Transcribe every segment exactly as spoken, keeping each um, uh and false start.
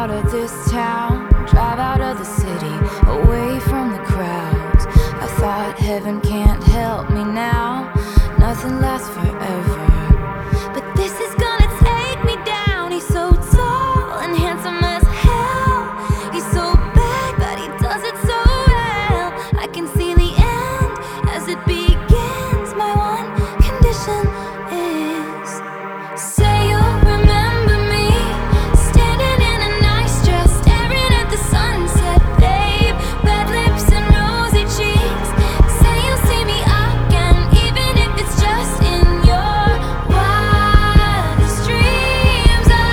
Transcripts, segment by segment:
out of this town, drive out of the city, away from the crowds. I thought heaven can't help me now, nothing lasts forever. But this is gonna take me down. He's so tall and handsome as hell. He's so bad, but he does it so well. I can see the end as it begins. My one condition is, say you'll remember me, standing in a nice dress, staring at the sunset, babe. Red lips and rosy cheeks. Say you'll see me again, even if it's just in your wildest dreams. Ah,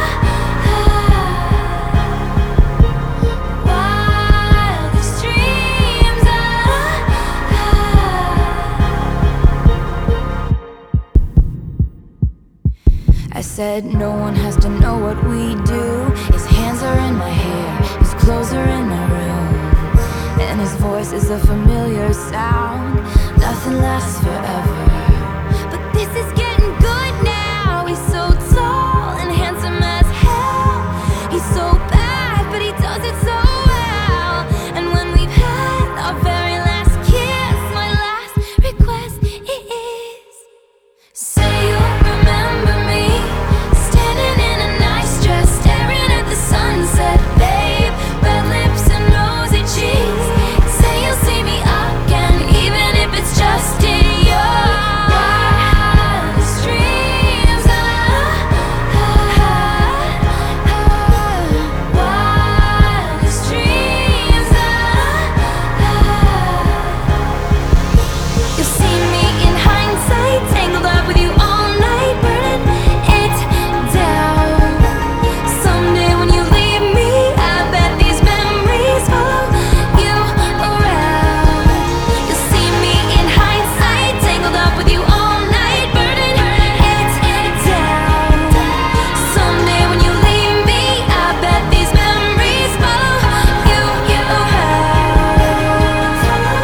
ah, wildest dreams. Ah, ah. I said no one has to know what we do. His hands are in my hair, his clothes are in my room, and his voice is a familiar sound. Nothing lasts forever, but this is getting good now. He's so tall and handsome as hell. He's so bad, but he does it so well. And when we've had our very last kiss, my last request is, say you'll remember me, standing in a nice dress, staring at the sunset, babe. Red lips and rosy cheeks. Say you'll see me again, even if it's just in your wildest dreams. Ah, ah, ah, wildest dreams. Ah, ah. You'll see me in hindsight, tangled up with you all night, burning it down. Someday when you leave me, I bet these memories follow you around. You'll see me in hindsight, tangled up with you all night, burning it down. Someday when you leave me, I bet these memories follow you around.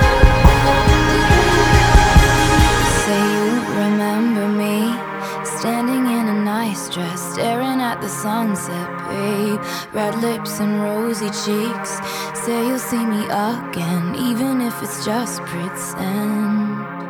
Say you remember me, standing in a nice dress, staring at the sunset, babe. Red lips and rosy cheeks. Say you'll see me again, even if it's just pretend.